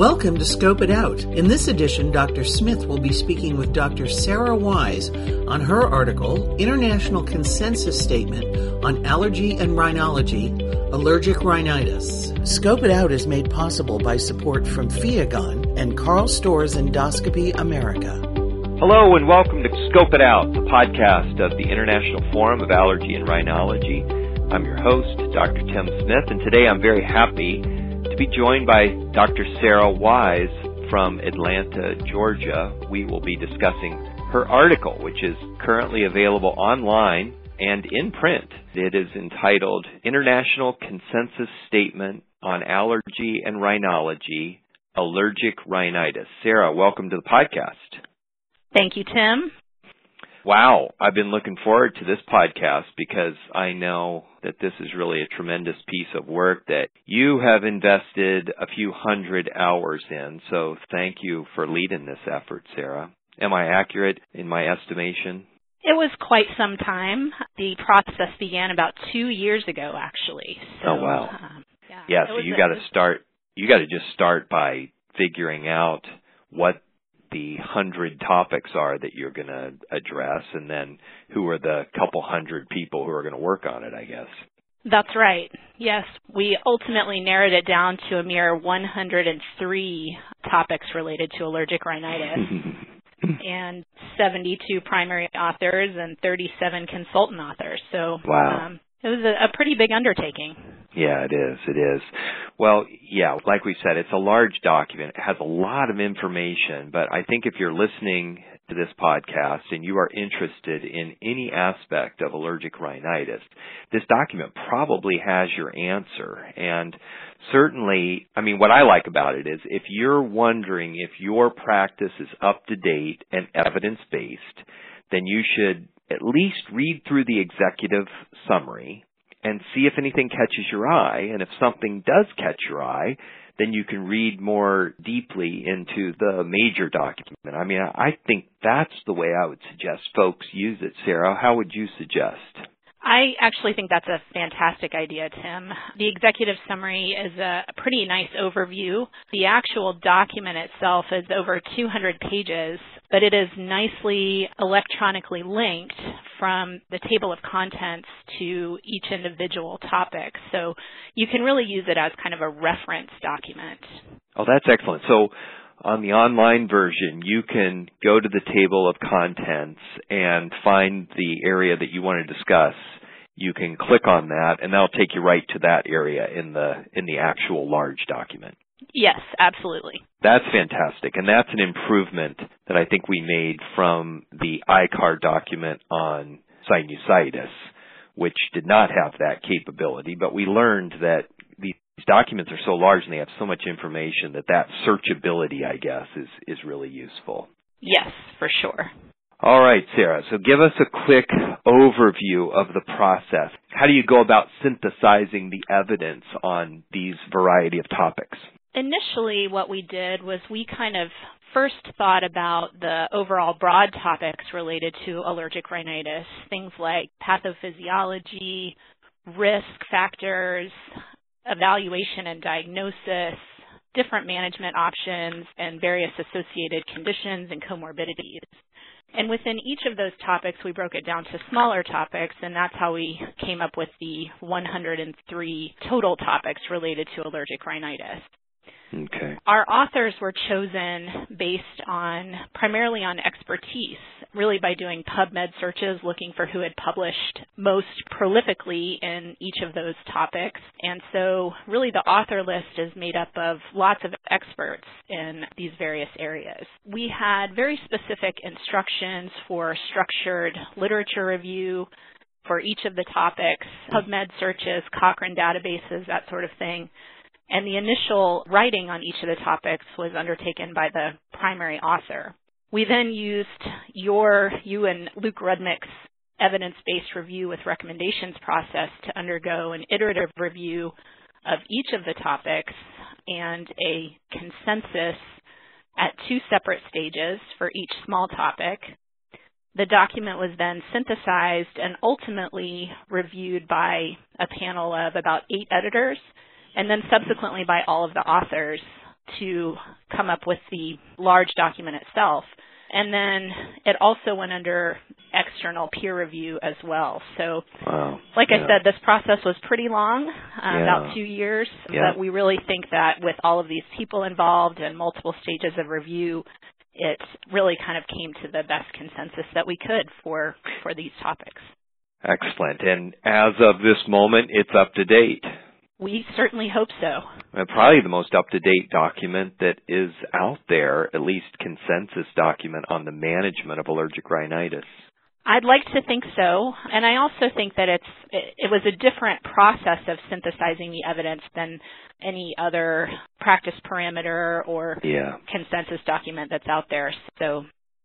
Welcome to Scope It Out. In this edition, Dr. Smith will be speaking with Dr. Sarah Wise on her article, International Consensus Statement on Allergy and Rhinology, Allergic Rhinitis. Scope It Out is made possible by support from Fiagon and Karl Storrs Endoscopy America. Hello and welcome to Scope It Out, the podcast of the International Forum of Allergy and Rhinology. I'm your host, Dr. Tim Smith, and today I'm very happy to be joined by Dr. Sarah Wise from Atlanta, Georgia. We will be discussing her article, which is currently available online and in print. It is entitled International Consensus Statement on Allergy and Rhinology, Allergic Rhinitis. Sarah, welcome to the podcast. Thank you, Tim. Wow, I've been looking forward to this podcast because I know that this is really a tremendous piece of work that you have invested a few hundred hours in. So thank you for leading this effort, Sarah. Am I accurate in my estimation? It was quite some time. The process began about 2 years ago, actually. So, oh, wow. So you got to just start by figuring out what the 100 topics are that you're going to address, and then who are the couple hundred people who are going to work on it, I guess. That's right. Yes, we ultimately narrowed it down to a mere 103 topics related to allergic rhinitis and 72 primary authors and 37 consultant authors. So wow. It was a pretty big undertaking. Yeah, it is. Well, yeah, like we said, it's a large document. It has a lot of information, but I think if you're listening to this podcast and you are interested in any aspect of allergic rhinitis, this document probably has your answer. And certainly, I mean, what I like about it is if you're wondering if your practice is up to date and evidence-based, then you should at least read through the executive summary and see if anything catches your eye. And if something does catch your eye, then you can read more deeply into the major document. I mean, I think that's the way I would suggest folks use it. Sarah, how would you suggest? I actually think that's a fantastic idea, Tim. The executive summary is a pretty nice overview. The actual document itself is over 200 pages, but it is nicely electronically linked from the table of contents to each individual topic. So you can really use it as kind of a reference document. Oh, that's excellent. So on the online version, you can go to the table of contents and find the area that you want to discuss. You can click on that, and that'll take you right to that area in the actual large document. Yes, absolutely. That's fantastic, and that's an improvement that I think we made from the ICAR document on sinusitis, which did not have that capability, but we learned that these documents are so large and they have so much information that searchability, I guess, is really useful. Yes, for sure. All right, Sarah, so give us a quick overview of the process. How do you go about synthesizing the evidence on these variety of topics? Initially, what we did was we kind of first thought about the overall broad topics related to allergic rhinitis, things like pathophysiology, risk factors, evaluation and diagnosis, different management options, and various associated conditions and comorbidities. And within each of those topics, we broke it down to smaller topics, and that's how we came up with the 103 total topics related to allergic rhinitis. Okay. Our authors were chosen based primarily on expertise, really by doing PubMed searches, looking for who had published most prolifically in each of those topics. And so really the author list is made up of lots of experts in these various areas. We had very specific instructions for structured literature review for each of the topics, PubMed searches, Cochrane databases, that sort of thing. And the initial writing on each of the topics was undertaken by the primary author. We then used you and Luke Rudnick's evidence-based review with recommendations process to undergo an iterative review of each of the topics and a consensus at 2 separate stages for each small topic. The document was then synthesized and ultimately reviewed by a panel of about 8 editors, and then subsequently by all of the authors to come up with the large document itself. And then it also went under external peer review as well. So, like I said, this process was pretty long, about 2 years. But we really think that with all of these people involved and multiple stages of review, it really kind of came to the best consensus that we could for these topics. Excellent. And as of this moment, it's up to date. We certainly hope so. And probably the most up-to-date document that is out there, at least consensus document on the management of allergic rhinitis. I'd like to think so. And I also think that it was a different process of synthesizing the evidence than any other practice parameter or consensus document that's out there. So,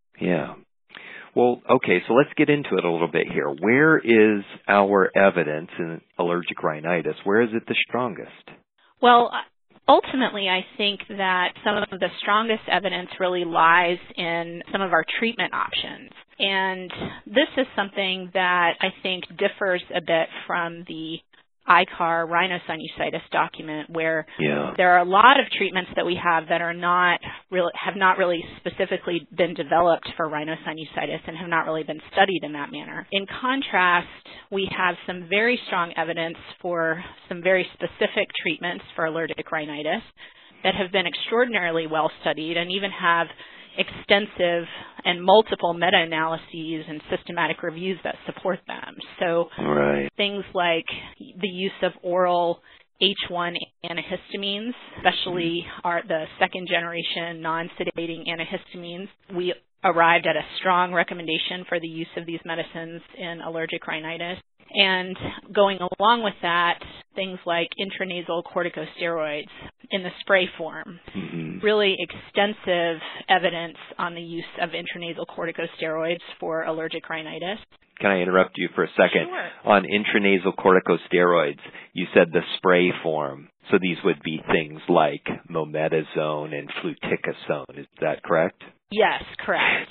Well, okay, so let's get into it a little bit here. Where is our evidence in allergic rhinitis? Where is it the strongest? Well, ultimately, I think that some of the strongest evidence really lies in some of our treatment options. And this is something that I think differs a bit from the ICAR rhinosinusitis document, where there are a lot of treatments that we have that have not really specifically been developed for rhinosinusitis and have not really been studied in that manner. In contrast, we have some very strong evidence for some very specific treatments for allergic rhinitis that have been extraordinarily well studied and even have extensive and multiple meta-analyses and systematic reviews that support them. So things like the use of oral H1 antihistamines, especially the second-generation non-sedating antihistamines. We arrived at a strong recommendation for the use of these medicines in allergic rhinitis. And going along with that, things like intranasal corticosteroids in the spray form. Really extensive evidence on the use of intranasal corticosteroids for allergic rhinitis. Can I interrupt you for a second? Sure. On intranasal corticosteroids, you said the spray form. So these would be things like mometasone and fluticasone. Is that correct? Yes, correct.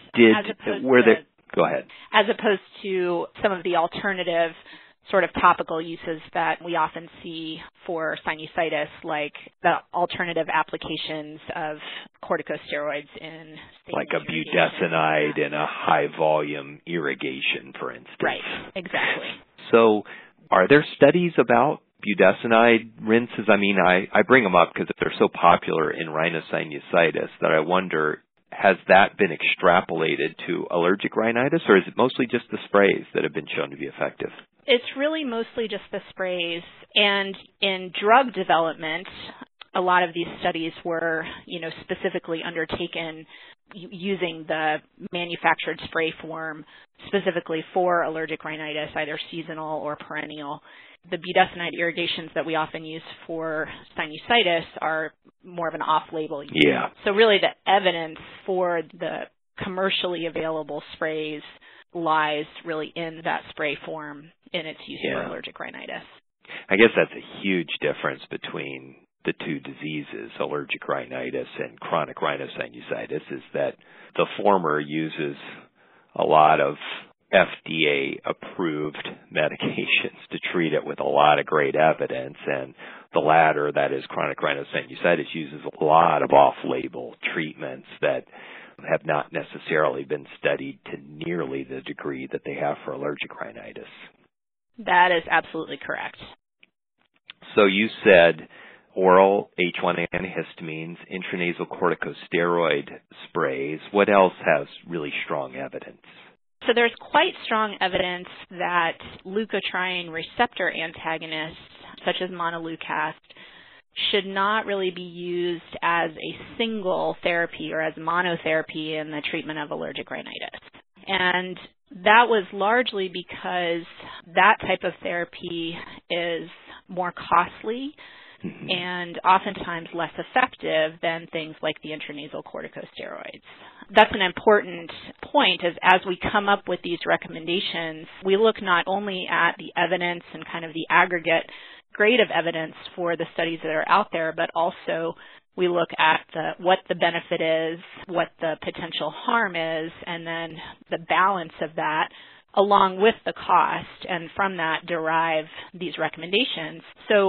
Go ahead. As opposed to some of the alternative sort of topical uses that we often see for sinusitis, like the alternative applications of corticosteroids in like a budesonide in a high-volume irrigation, for instance. Right, exactly. So are there studies about budesonide rinses? I mean, I bring them up because they're so popular in rhinosinusitis that I wonder, has that been extrapolated to allergic rhinitis, or is it mostly just the sprays that have been shown to be effective? It's really mostly just the sprays. And in drug development, a lot of these studies were, specifically undertaken using the manufactured spray form specifically for allergic rhinitis, either seasonal or perennial. The budesonide irrigations that we often use for sinusitis are more of an off-label use. Yeah. So really the evidence for the commercially available sprays lies really in that spray form in its use for allergic rhinitis. I guess that's a huge difference between the two diseases, allergic rhinitis and chronic rhinosinusitis, is that the former uses a lot of FDA-approved medications to treat it with a lot of great evidence, and the latter, that is chronic rhinosinusitis, uses a lot of off-label treatments that have not necessarily been studied to nearly the degree that they have for allergic rhinitis. That is absolutely correct. So you said oral H1 antihistamines, intranasal corticosteroid sprays. What else has really strong evidence? So there's quite strong evidence that leukotriene receptor antagonists, such as montelukast, should not really be used as a single therapy or as monotherapy in the treatment of allergic rhinitis. And that was largely because that type of therapy is more costly and oftentimes less effective than things like the intranasal corticosteroids. That's an important point, as we come up with these recommendations, we look not only at the evidence and kind of the aggregate grade of evidence for the studies that are out there, but also we look at what the benefit is, what the potential harm is, and then the balance of that along with the cost, and from that derive these recommendations. So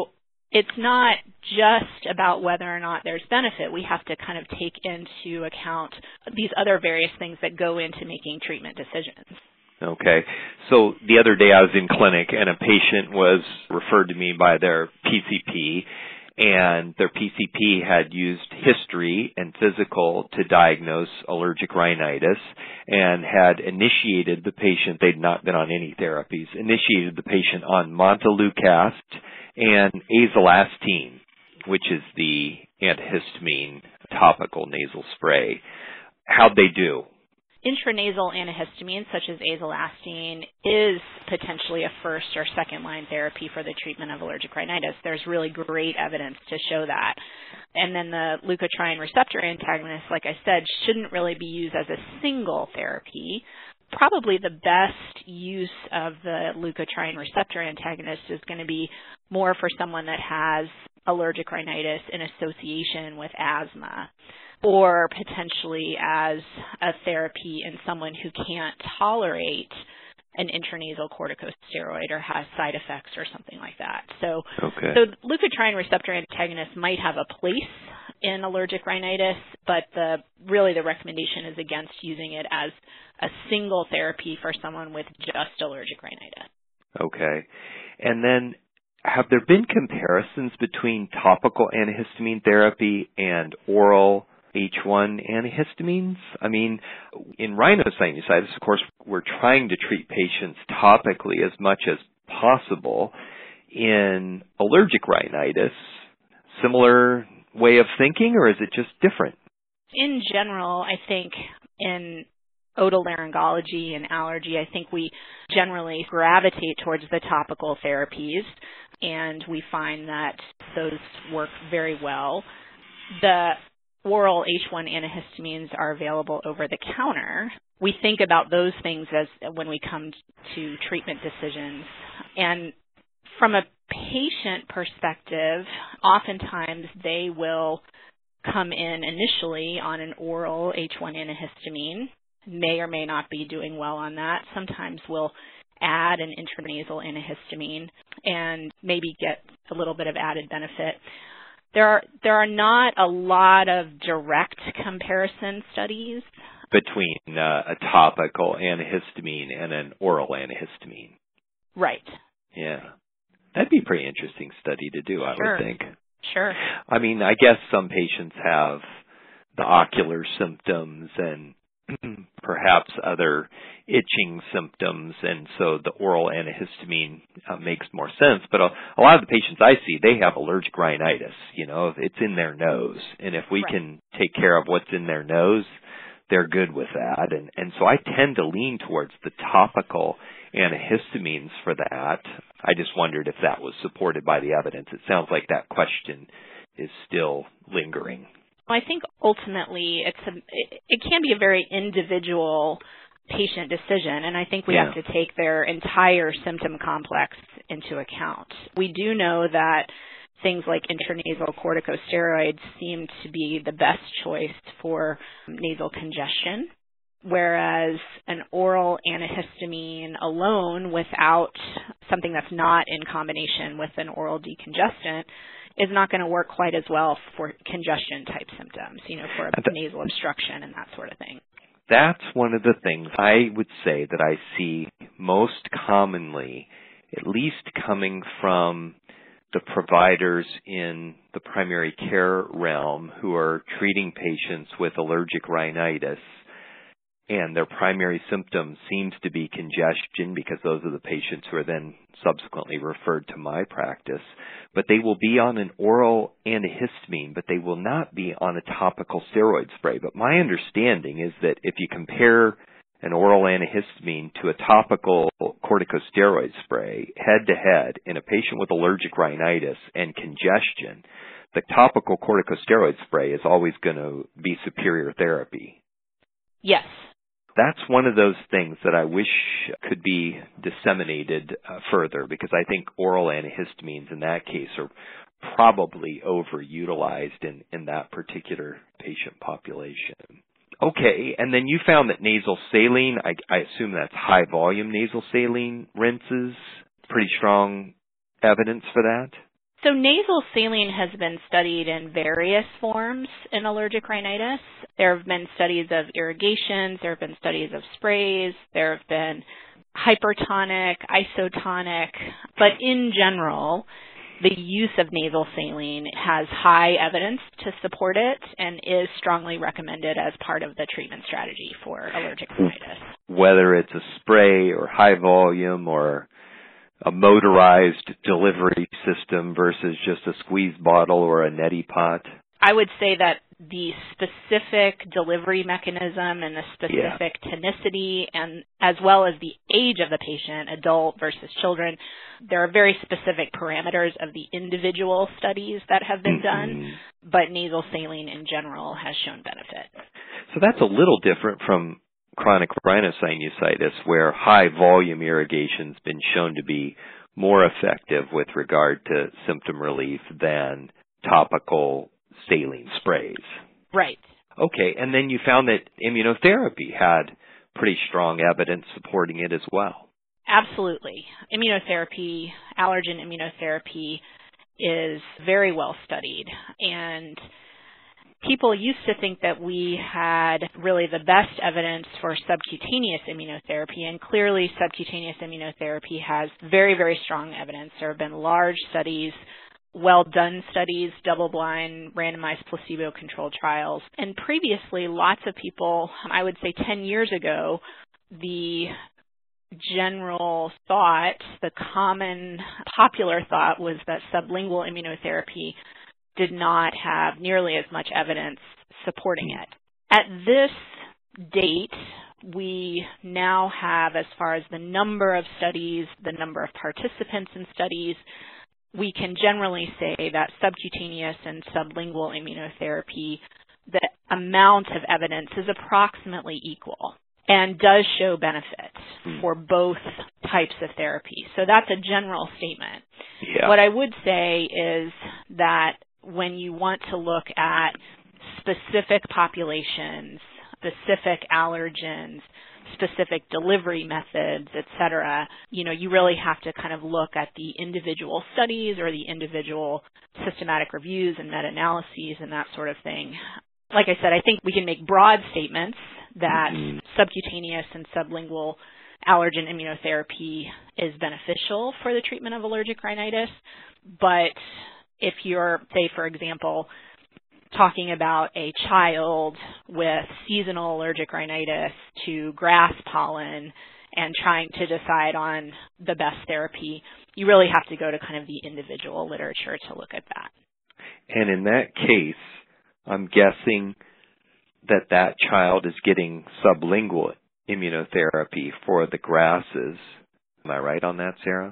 it's not just about whether or not there's benefit. We have to kind of take into account these other various things that go into making treatment decisions. Okay. So the other day I was in clinic and a patient was referred to me by their PCP, and their PCP had used history and physical to diagnose allergic rhinitis and had initiated the patient, they'd not been on any therapies, initiated the patient on montelukast and azolastine, which is the antihistamine topical nasal spray. How'd they do? Intranasal antihistamine, such as azolastine, is potentially a first or second line therapy for the treatment of allergic rhinitis. There's really great evidence to show that. And then the leukotriene receptor antagonist, like I said, shouldn't really be used as a single therapy. Probably the best use of the leukotriene receptor antagonist is going to be more for someone that has allergic rhinitis in association with asthma, or potentially as a therapy in someone who can't tolerate an intranasal corticosteroid or has side effects or something like that. So leukotriene receptor antagonists might have a place in allergic rhinitis, but the recommendation is against using it as a single therapy for someone with just allergic rhinitis. Okay. And then have there been comparisons between topical antihistamine therapy and oral H1 antihistamines? I mean, in rhinosinusitis, of course, we're trying to treat patients topically as much as possible. In allergic rhinitis, similar way of thinking, or is it just different? In general, I think in otolaryngology and allergy, I think we generally gravitate towards the topical therapies, and we find that those work very well. The oral H1 antihistamines are available over the counter. We think about those things as when we come to treatment decisions. And from a patient perspective, oftentimes they will come in initially on an oral H1 antihistamine, may or may not be doing well on that. Sometimes we'll add an intranasal antihistamine and maybe get a little bit of added benefit. There are not a lot of direct comparison studies between a topical antihistamine and an oral antihistamine. Right. Yeah. That'd be a pretty interesting study to do, I would think. Sure. I mean, I guess some patients have the ocular symptoms and perhaps other itching symptoms, and so the oral antihistamine makes more sense. But a lot of the patients I see, they have allergic rhinitis. You know, it's in their nose, and if we can take care of what's in their nose, they're good with that. And so I tend to lean towards the topical antihistamines for that. I just wondered if that was supported by the evidence. It sounds like that question is still lingering. I think ultimately it can be a very individual patient decision, and I think we have to take their entire symptom complex into account. We do know that things like intranasal corticosteroids seem to be the best choice for nasal congestion, whereas an oral antihistamine alone without something that's not in combination with an oral decongestant is not going to work quite as well for congestion-type symptoms, for nasal obstruction and that sort of thing. That's one of the things I would say that I see most commonly, at least coming from the providers in the primary care realm who are treating patients with allergic rhinitis, and their primary symptom seems to be congestion because those are the patients who are then subsequently referred to my practice. But they will be on an oral antihistamine, but they will not be on a topical steroid spray. But my understanding is that if you compare an oral antihistamine to a topical corticosteroid spray head-to-head in a patient with allergic rhinitis and congestion, the topical corticosteroid spray is always going to be superior therapy. Yes. That's one of those things that I wish could be disseminated further, because I think oral antihistamines in that case are probably overutilized in that particular patient population. Okay, and then you found that nasal saline, I assume that's high volume nasal saline rinses, pretty strong evidence for that? So nasal saline has been studied in various forms in allergic rhinitis. There have been studies of irrigations, there have been studies of sprays, there have been hypertonic, isotonic, but in general, the use of nasal saline has high evidence to support it and is strongly recommended as part of the treatment strategy for allergic rhinitis. Whether it's a spray or high volume or a motorized delivery system versus just a squeeze bottle or a neti pot? I would say that the specific delivery mechanism and the specific tonicity and as well as the age of the patient, adult versus children, there are very specific parameters of the individual studies that have been done, but nasal saline in general has shown benefit. So that's a little different from chronic rhinosinusitis, where high volume irrigation's been shown to be more effective with regard to symptom relief than topical saline sprays. Right. Okay, and then you found that immunotherapy had pretty strong evidence supporting it as well. Absolutely. Immunotherapy, allergen immunotherapy is very well studied, and people used to think that we had really the best evidence for subcutaneous immunotherapy, and clearly subcutaneous immunotherapy has very, very strong evidence. There have been large studies, well-done studies, double-blind, randomized placebo-controlled trials. And previously, lots of people, I would say 10 years ago, the general thought, the common popular thought was that sublingual immunotherapy did not have nearly as much evidence supporting it. At this date, we now have, as far as the number of studies, the number of participants in studies, we can generally say that subcutaneous and sublingual immunotherapy, the amount of evidence is approximately equal and does show benefits for both types of therapy. So that's a general statement. Yeah. What I would say is that when you want to look at specific populations, specific allergens, specific delivery methods, et cetera, you really have to kind of look at the individual studies or the individual systematic reviews and meta-analyses and that sort of thing. Like I said, I think we can make broad statements that subcutaneous and sublingual allergen immunotherapy is beneficial for the treatment of allergic rhinitis, but if you're, say, for example, talking about a child with seasonal allergic rhinitis to grass pollen and trying to decide on the best therapy, you really have to go to kind of the individual literature to look at that. And in that case, I'm guessing that child is getting sublingual immunotherapy for the grasses. Am I right on that, Sarah?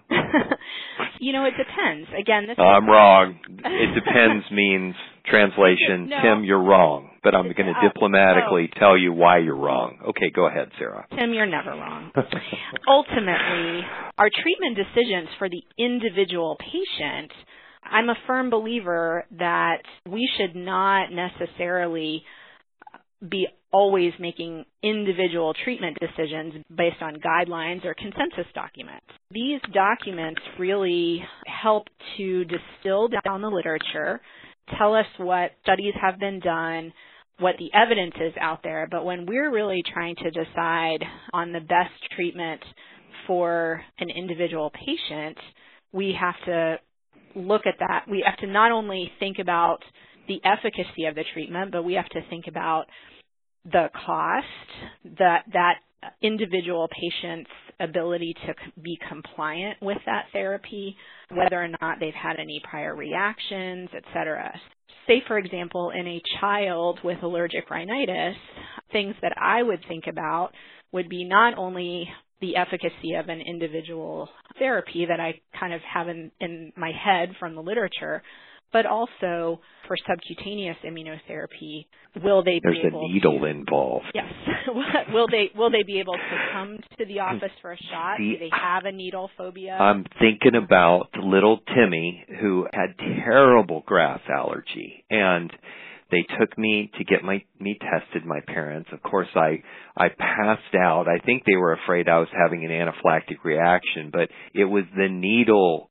It depends. Again, I'm wrong. It depends means translation. No. Tim, you're wrong. But I'm going to diplomatically tell you why you're wrong. Okay, go ahead, Sarah. Tim, you're never wrong. Ultimately, our treatment decisions for the individual patient, I'm a firm believer that we should not necessarily be always making individual treatment decisions based on guidelines or consensus documents. These documents really help to distill down the literature, tell us what studies have been done, what the evidence is out there, but when we're really trying to decide on the best treatment for an individual patient, we have to look at that. We have to not only think about the efficacy of the treatment, but we have to think about the cost, that individual patient's ability to be compliant with that therapy, whether or not they've had any prior reactions, et cetera. Say, for example, in a child with allergic rhinitis, things that I would think about would be not only the efficacy of an individual therapy that I kind of have in my head from the literature, but also for subcutaneous immunotherapy, will they be able to... There's a needle involved. Yes. Will they be able to come to the office for a shot? Do they have a needle phobia? I'm thinking about little Timmy, who had terrible grass allergy, and They took me to get me tested, my parents. Of course, I passed out. I think they were afraid I was having an anaphylactic reaction, but it was the needle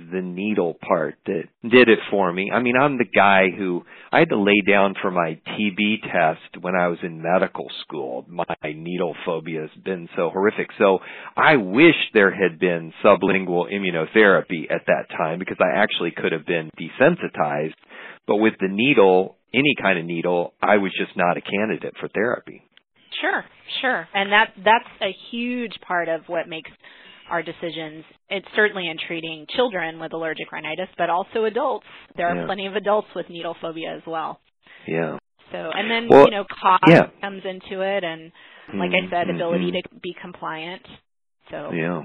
part that did it for me. I mean, I'm the guy who I had to lay down for my TB test when I was in medical school. My needle phobia has been so horrific. So I wish there had been sublingual immunotherapy at that time, because I actually could have been desensitized. But with the needle, any kind of needle, I was just not a candidate for therapy. Sure. And that's a huge part of what makes our decisions. It's certainly in treating children with allergic rhinitis, but also adults. There are plenty of adults with needle phobia as well. Yeah. So, and then, cost comes into it, and like I said, ability to be compliant. So. Yeah.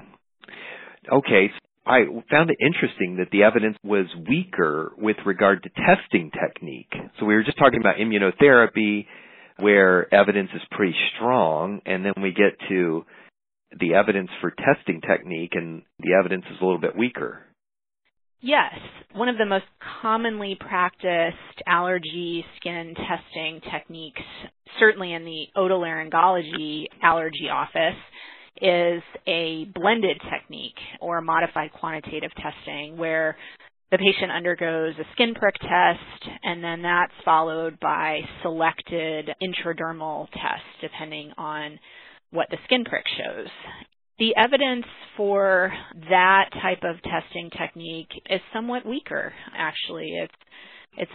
Okay. I found it interesting that the evidence was weaker with regard to testing technique. So we were just talking about immunotherapy, where evidence is pretty strong, and then we get to the evidence for testing technique, and the evidence is a little bit weaker. Yes. One of the most commonly practiced allergy skin testing techniques, certainly in the otolaryngology allergy office, is a blended technique or modified quantitative testing, where the patient undergoes a skin prick test, and then that's followed by selected intradermal tests depending on what the skin prick shows. The evidence for that type of testing technique is somewhat weaker, actually. It's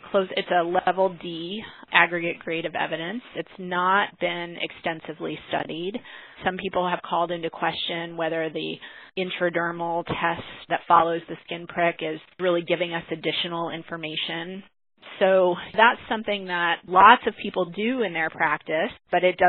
a level D aggregate grade of evidence. It's not been extensively studied. Some people have called into question whether the intradermal test that follows the skin prick is really giving us additional information. So that's something that lots of people do in their practice, but the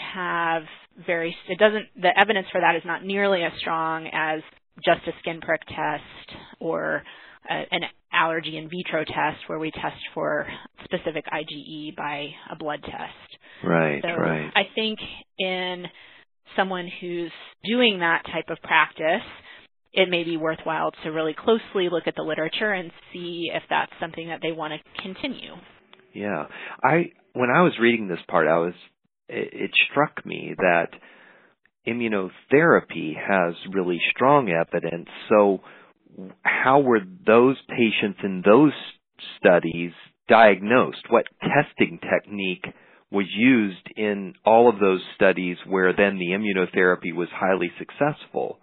evidence for that is not nearly as strong as just a skin prick test or an allergy in vitro test where we test for specific IgE by a blood test. Right. I think in someone who's doing that type of practice, it may be worthwhile to really closely look at the literature and see if that's something that they want to continue. Yeah. When I was reading this part, it struck me that immunotherapy has really strong evidence. So how were those patients in those studies diagnosed? What testing technique was used in all of those studies where then the immunotherapy was highly successful?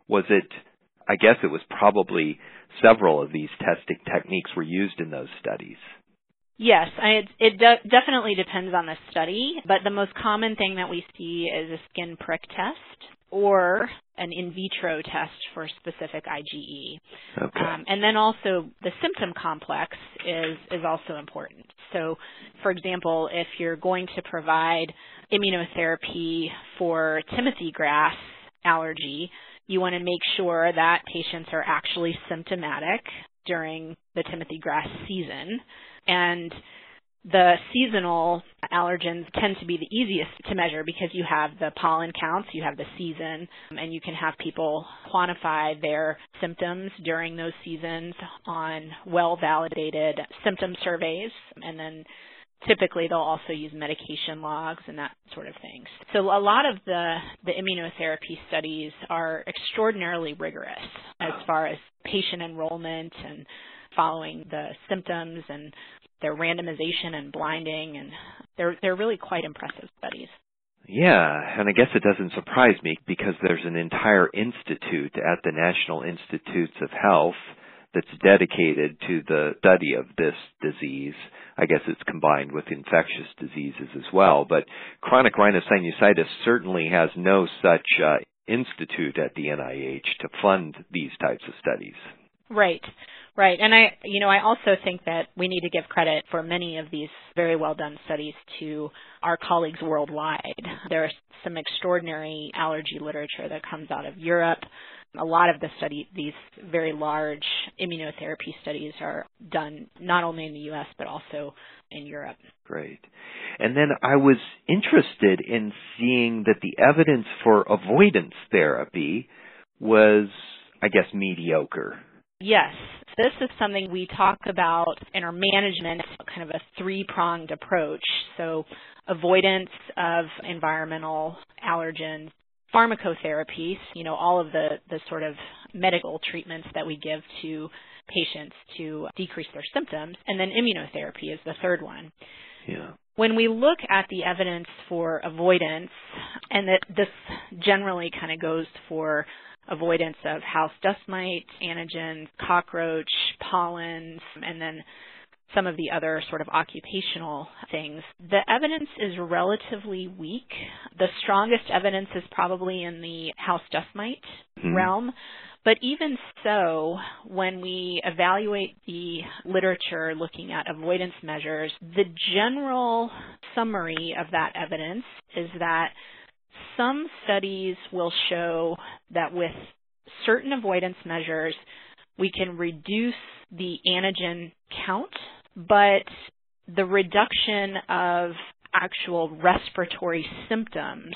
I guess it was probably several of these testing techniques were used in those studies. Yes, it definitely depends on the study, but the most common thing that we see is a skin prick test or an in vitro test for specific IgE. Okay. And then also the symptom complex is also important. So, for example, if you're going to provide immunotherapy for Timothy grass allergy, you want to make sure that patients are actually symptomatic during the Timothy grass season. And the seasonal allergens tend to be the easiest to measure because you have the pollen counts, you have the season, and you can have people quantify their symptoms during those seasons on well-validated symptom surveys. And then typically they'll also use medication logs and that sort of thing. So a lot of the immunotherapy studies are extraordinarily rigorous as far as patient enrollment and following the symptoms and their randomization and blinding, and they're really quite impressive studies. Yeah, and I guess it doesn't surprise me because there's an entire institute at the National Institutes of Health that's dedicated to the study of this disease. I guess it's combined with infectious diseases as well, but chronic rhinosinusitis certainly has no such institute at the NIH to fund these types of studies. Right. And I also think that we need to give credit for many of these very well done studies to our colleagues worldwide. There's some extraordinary allergy literature that comes out of Europe. A lot of these very large immunotherapy studies are done not only in the U.S. but also in Europe. Great. And then I was interested in seeing that the evidence for avoidance therapy was, I guess, mediocre. Yes. This is something we talk about in our management, kind of a three-pronged approach. So avoidance of environmental allergens, pharmacotherapy, all of the sort of medical treatments that we give to patients to decrease their symptoms, and then immunotherapy is the third one. Yeah. When we look at the evidence for avoidance, and that this generally kind of goes for avoidance of house dust mite, antigens, cockroach, pollens, and then some of the other sort of occupational things, the evidence is relatively weak. The strongest evidence is probably in the house dust mite realm. But even so, when we evaluate the literature looking at avoidance measures, the general summary of that evidence is that some studies will show that with certain avoidance measures, we can reduce the antigen count, but the reduction of actual respiratory symptoms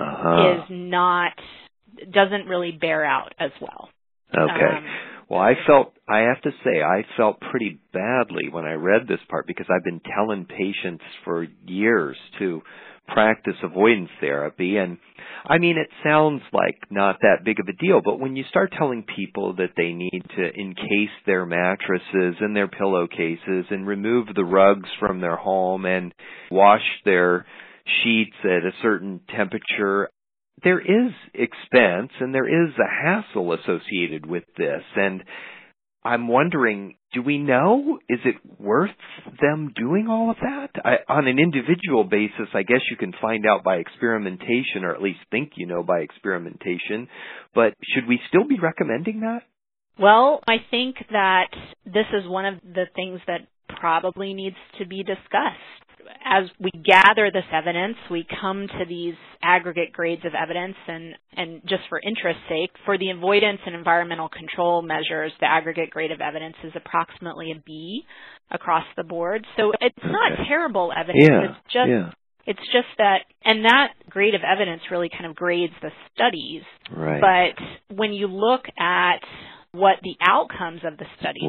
doesn't really bear out as well. Okay. Well, I have to say, I felt pretty badly when I read this part because I've been telling patients for years to practice avoidance therapy. And I mean, it sounds like not that big of a deal, but when you start telling people that they need to encase their mattresses and their pillowcases and remove the rugs from their home and wash their sheets at a certain temperature, there is expense and there is a hassle associated with this. And I'm wondering, do we know, is it worth them doing all of that? On an individual basis, I guess you can find out by experimentation, or at least think you know by experimentation. But should we still be recommending that? Well, I think that this is one of the things that probably needs to be discussed. As we gather this evidence, we come to these aggregate grades of evidence, and just for interest's sake, for the avoidance and environmental control measures, the aggregate grade of evidence is approximately a B across the board. So it's not terrible evidence. It's just that, and that grade of evidence really kind of grades the studies. Right. But when you look at what the outcomes of the studies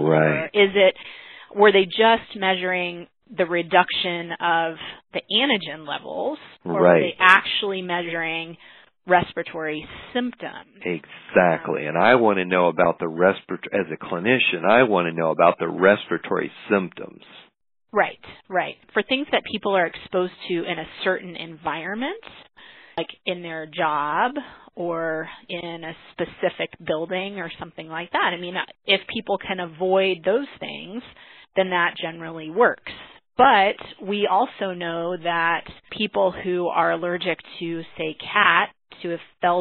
were they just measuring the reduction of the antigen levels, or were they actually measuring respiratory symptoms? Exactly. And I want to know about the as a clinician, I want to know about the respiratory symptoms. Right. For things that people are exposed to in a certain environment, like in their job or in a specific building or something like that. I mean, if people can avoid those things, then that generally works. But we also know that people who are allergic to, say, cat, to a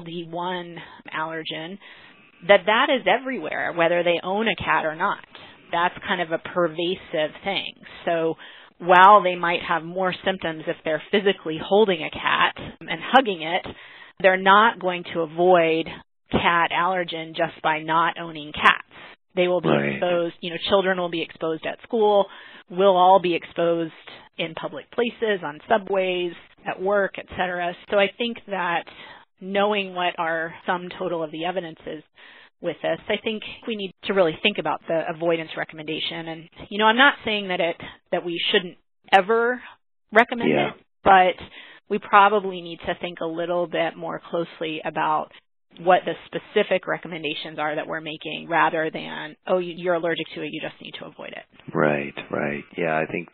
FeLD1 allergen, that is everywhere, whether they own a cat or not. That's kind of a pervasive thing. So while they might have more symptoms if they're physically holding a cat and hugging it, they're not going to avoid cat allergen just by not owning cats. They will be exposed, children will be exposed at school. We'll all be exposed in public places, on subways, at work, etc. So I think that knowing what our sum total of the evidence is with this, I think we need to really think about the avoidance recommendation. And, I'm not saying that we shouldn't ever recommend it, but we probably need to think a little bit more closely about what the specific recommendations are that we're making, rather than, you're allergic to it, you just need to avoid it. Right. Yeah, I think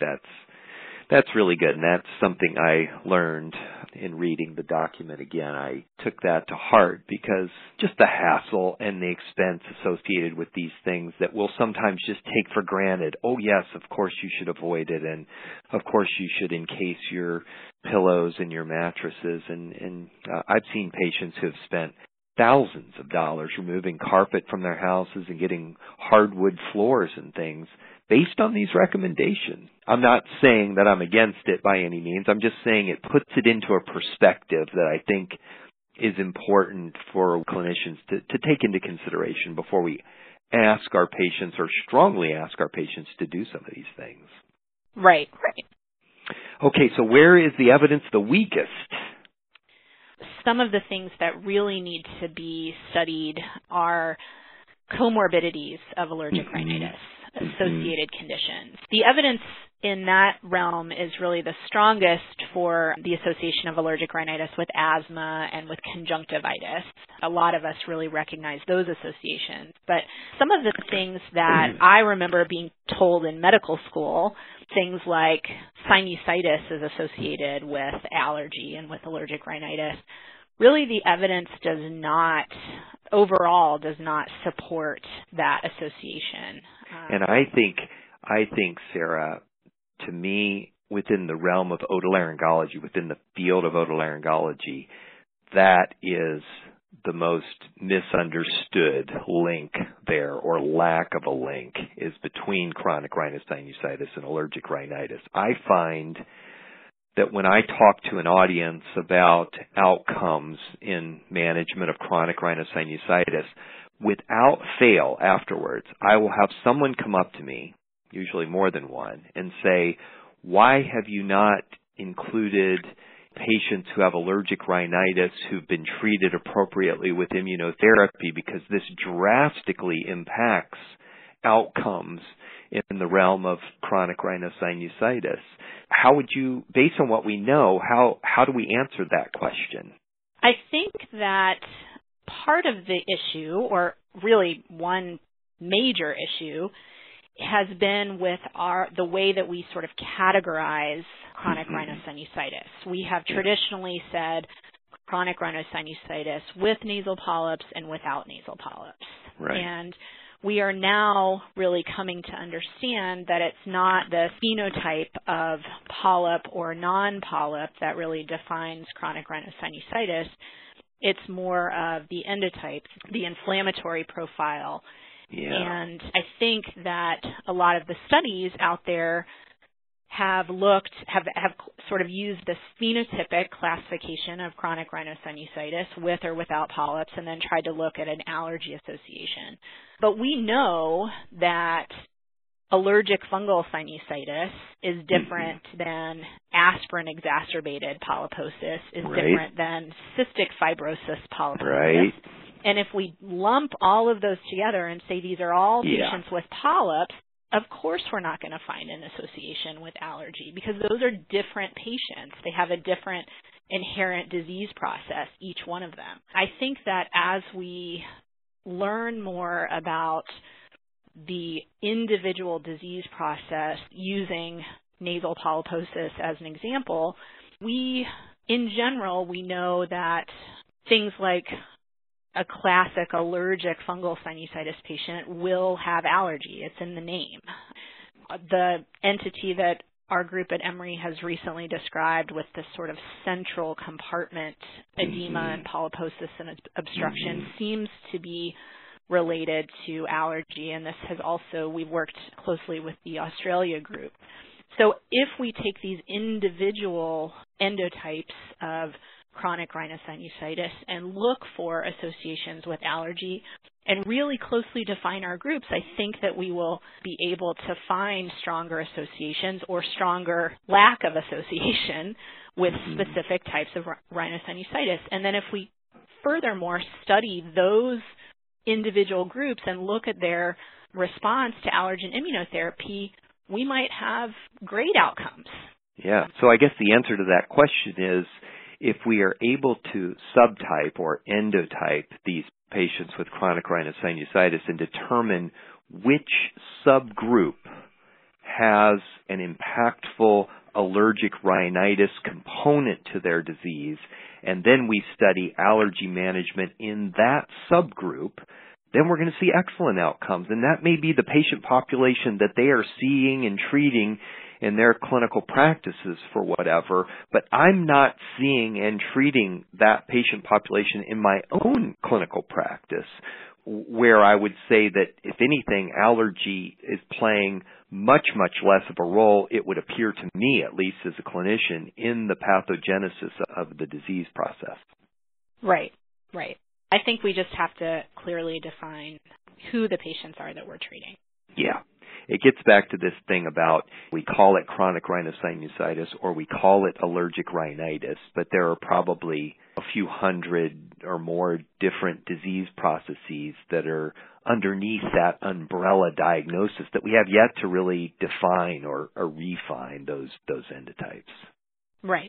that's really good, and that's something I learned in reading the document again. I took that to heart because just the hassle and the expense associated with these things that we'll sometimes just take for granted. Oh, yes, of course you should avoid it, and of course you should encase your pillows and your mattresses. And I've seen patients who have spent thousands of dollars removing carpet from their houses and getting hardwood floors and things based on these recommendations. I'm not saying that I'm against it by any means. I'm just saying it puts it into a perspective that I think is important for clinicians to take into consideration before we ask our patients, or strongly ask our patients, to do some of these things. Right. Okay, so where is the evidence the weakest? Some of the things that really need to be studied are comorbidities of allergic rhinitis, associated conditions. The evidence in that realm is really the strongest for the association of allergic rhinitis with asthma and with conjunctivitis. A lot of us really recognize those associations. But some of the things that I remember being told in medical school, things like sinusitis is associated with allergy and with allergic rhinitis, really the evidence overall does not support that association. And I think, Sarah, to me, within the realm of otolaryngology, within the field of otolaryngology, that is the most misunderstood link there, or lack of a link, is between chronic rhinosinusitis and allergic rhinitis. I find that when I talk to an audience about outcomes in management of chronic rhinosinusitis, without fail afterwards, I will have someone come up to me, usually more than one, and say, why have you not included patients who have allergic rhinitis who've been treated appropriately with immunotherapy, because this drastically impacts outcomes in the realm of chronic rhinosinusitis? How would you, based on what we know, how do we answer that question? I think that part of the issue, or really one major issue, has been with the way that we sort of categorize chronic rhinosinusitis. We have traditionally said chronic rhinosinusitis with nasal polyps and without nasal polyps. Right. And we are now really coming to understand that it's not the phenotype of polyp or non-polyp that really defines chronic rhinosinusitis. It's more of the endotype, the inflammatory profile. Yeah. And I think that a lot of the studies out there have sort of used this phenotypic classification of chronic rhinosinusitis with or without polyps, and then tried to look at an allergy association. But we know that allergic fungal sinusitis is different than aspirin-exacerbated polyposis, is different than cystic fibrosis polyposis. Right. And if we lump all of those together and say these are all patients with polyps, of course we're not going to find an association with allergy, because those are different patients. They have a different inherent disease process, each one of them. I think that as we learn more about the individual disease process using nasal polyposis as an example, in general, we know that things like a classic allergic fungal sinusitis patient will have allergy. It's in the name. The entity that our group at Emory has recently described with this sort of central compartment edema and polyposis and obstruction seems to be related to allergy, and this has also, we've worked closely with the Australia group. So if we take these individual endotypes of chronic rhinosinusitis and look for associations with allergy and really closely define our groups, I think that we will be able to find stronger associations or stronger lack of association with specific types of rhinosinusitis. And then if we furthermore study those individual groups and look at their response to allergen immunotherapy, we might have great outcomes. Yeah. So I guess the answer to that question is, if we are able to subtype or endotype these patients with chronic rhinosinusitis and determine which subgroup has an impactful allergic rhinitis component to their disease, and then we study allergy management in that subgroup, then we're going to see excellent outcomes. And that may be the patient population that they are seeing and treating in their clinical practices for whatever, but I'm not seeing and treating that patient population in my own clinical practice, where I would say that, if anything, allergy is playing much, much less of a role, it would appear to me, at least as a clinician, in the pathogenesis of the disease process. Right. I think we just have to clearly define who the patients are that we're treating. Yeah. It gets back to this thing about, we call it chronic rhinosinusitis or we call it allergic rhinitis, but there are probably a few hundred or more different disease processes that are underneath that umbrella diagnosis that we have yet to really define or refine those endotypes. Right.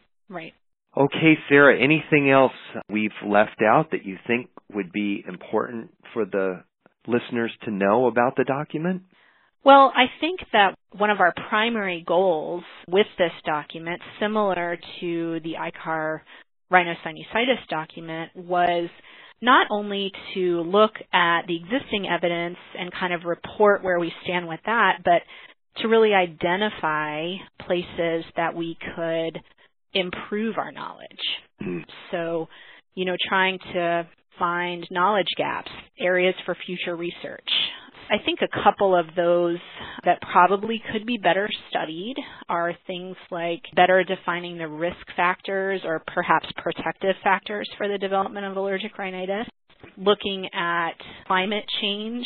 Okay, Sarah, anything else we've left out that you think would be important for the listeners to know about the document? Well, I think that one of our primary goals with this document, similar to the ICAR rhinosinusitis document, was not only to look at the existing evidence and kind of report where we stand with that, but to really identify places that we could improve our knowledge. So, trying to find knowledge gaps, areas for future research. I think a couple of those that probably could be better studied are things like better defining the risk factors or perhaps protective factors for the development of allergic rhinitis, looking at climate change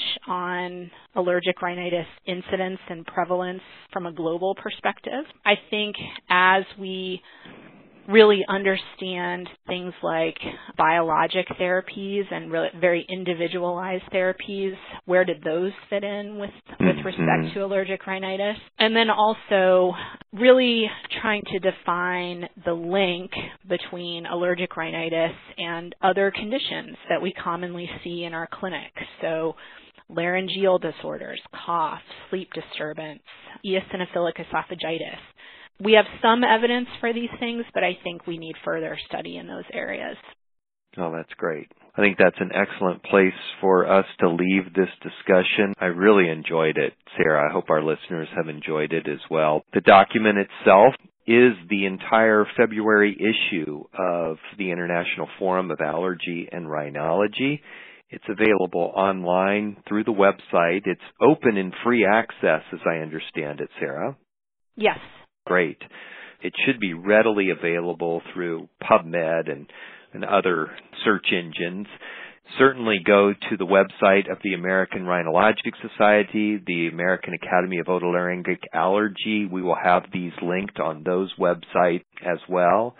on allergic rhinitis incidence and prevalence from a global perspective. I think as we really understand things like biologic therapies and really very individualized therapies, where did those fit in with respect to allergic rhinitis? And then also really trying to define the link between allergic rhinitis and other conditions that we commonly see in our clinic. So laryngeal disorders, cough, sleep disturbance, eosinophilic esophagitis. We have some evidence for these things, but I think we need further study in those areas. Oh, that's great. I think that's an excellent place for us to leave this discussion. I really enjoyed it, Sarah. I hope our listeners have enjoyed it as well. The document itself is the entire February issue of the International Forum of Allergy and Rhinology. It's available online through the website. It's open and free access, as I understand it, Sarah. Yes. Great. It should be readily available through PubMed and other search engines. Certainly go to the website of the American Rhinologic Society, the American Academy of Otolaryngologic Allergy. We will have these linked on those websites as well.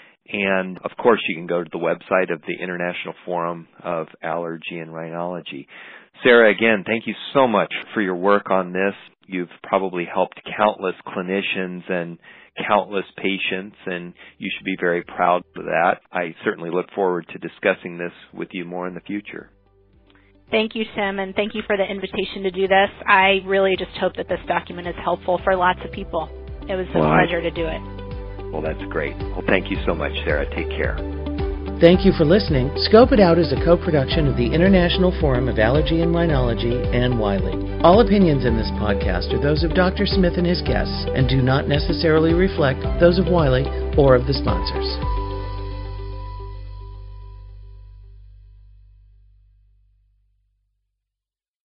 And, of course, you can go to the website of the International Forum of Allergy and Rhinology. Sarah, again, thank you so much for your work on this. You've probably helped countless clinicians and countless patients, and you should be very proud of that. I certainly look forward to discussing this with you more in the future. Thank you, Tim, and thank you for the invitation to do this. I really just hope that this document is helpful for lots of people. It was a pleasure to do it. Well, that's great. Well, thank you so much, Sarah. Take care. Thank you for listening. Scope It Out is a co-production of the International Forum of Allergy and Rhinology and Wiley. All opinions in this podcast are those of Dr. Smith and his guests and do not necessarily reflect those of Wiley or of the sponsors.